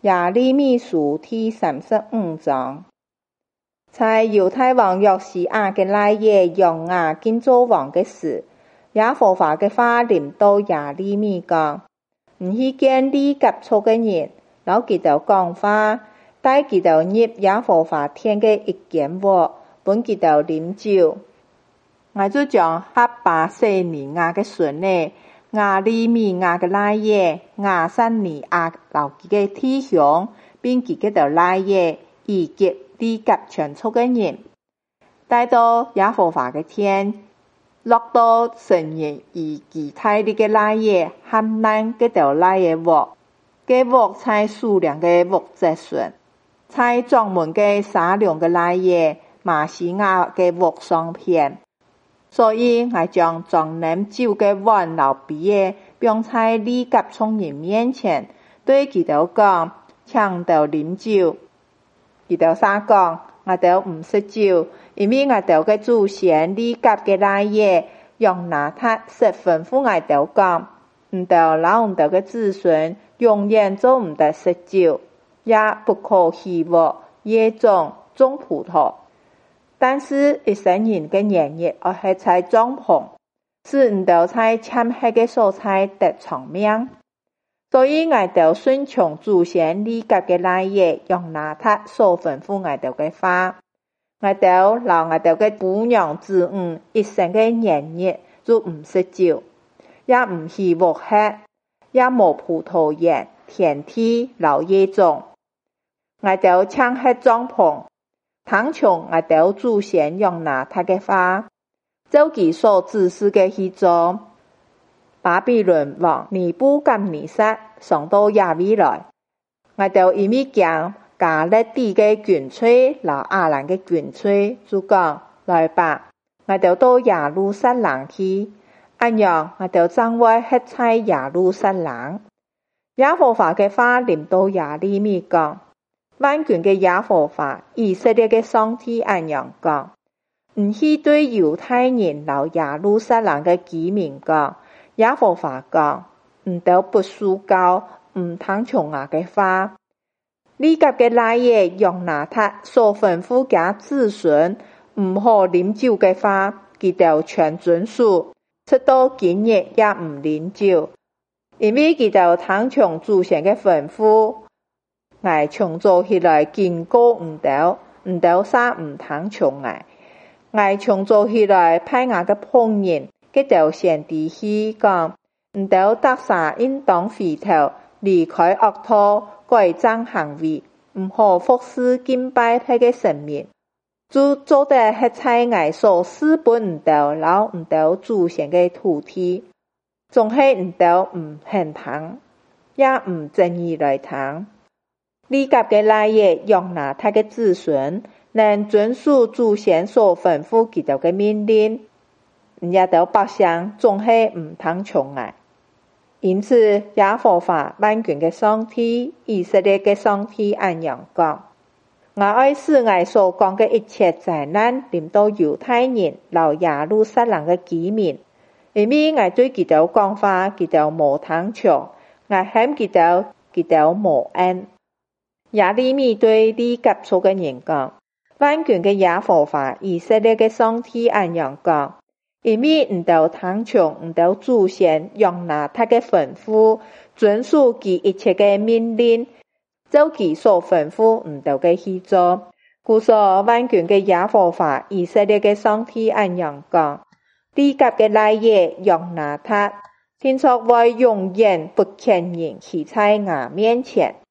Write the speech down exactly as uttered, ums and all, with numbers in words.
耶利米書第三十五章。在猶太王約西亞嘅那夜，約雅敬做王嘅時，耶和華嘅話臨到耶利米講：唔去見利甲族嘅人，留佢哋講話，帶佢哋入耶和華殿嘅一間屋，本佢哋飲酒。我就將哈巴舍尼亞嘅孫呢，亞利米亞嘅那夜，亞散尼亞留佢嘅弟兄，並佢嘅條那夜，以及利甲全族嘅人，帶到耶和華嘅殿，落到神人以其他啲嘅那夜，喊難嘅條那夜屋，嘅屋在數量嘅屋脊上，在裝滿嘅沙量嘅那夜，馬西亞嘅屋上片。所以我將裝飲酒嘅碗留俾，並在利甲眾人面前對佢哋講：請到飲酒。佢哋撒講：我哋唔食酒，因為我哋嘅祖先利甲嘅那夜，約拿塔實吩咐我哋講：唔得讓我哋嘅子孫永遠做唔得食酒，也不可欺負野種種葡萄。但是一生人嘅年日，我係在帳篷，使唔到在簽黑嘅所在得長命。所以我哋順從祖先利甲嘅那夜，約拿塔所吩咐我哋嘅話，我哋留我哋嘅婦娘子女一生嘅年日，就唔食酒，也唔欺負黑，也無葡萄園、田地、留野種。我哋簽黑帳篷。唐從我哋祖先約拿塔嘅話，照佢所指示嘅去做。巴比倫王尼布甲尼撒上到耶利來，我哋因為驚加勒底嘅軍隊、和亞蘭嘅軍隊，就講：來吧，我哋到耶路撒冷去。按樣我哋將會喺在耶路撒冷。耶和華嘅話臨到耶利米講：萬軍嘅耶和華以色列嘅上帝按樣講：唔去對猶太人留耶路撒冷嘅居民講，耶和華講：唔得不書教，唔聽從我嘅話。利甲嘅那夜，約拿塔所吩咐嘅子孫唔可飲酒嘅話，佢哋全遵守，直到今日也唔飲酒，因為佢哋聽從祖先嘅吩咐。我從早起來警告唔到，唔到啥唔聽從我。我從早起來派我嘅僕人，佢哋先地去講，唔到得啥應當回頭，離開惡道，改正行為，唔可服侍敬拜他嘅神明，就做得係在我所私本唔到，然後唔到祖先嘅土地，仲係唔到唔肯聽，也唔正義來聽。利甲嘅那夜，約拿塔嘅子孫能遵守祖先所吩咐佢哋嘅命令，也到百姓總係唔聽從我。因此，耶和華萬軍嘅上帝、以色列嘅上帝按樣講：我愛使我所講嘅一切災難臨到猶太人、留耶路撒冷嘅居民，因為我對佢哋講話，佢哋冇聽從，我喊佢哋，佢哋冇應。耶利米對利甲族嘅人講：萬軍嘅耶和華以色列嘅上帝按樣講，因為唔到聽從唔到祖先約拿塔嘅吩咐，遵守佢一切嘅命令，照佢所吩咐唔到嘅去做。故所萬軍嘅耶和華以色列嘅上帝按樣講：利甲嘅那夜，約拿塔，天作會永遠不肯人企在我面前。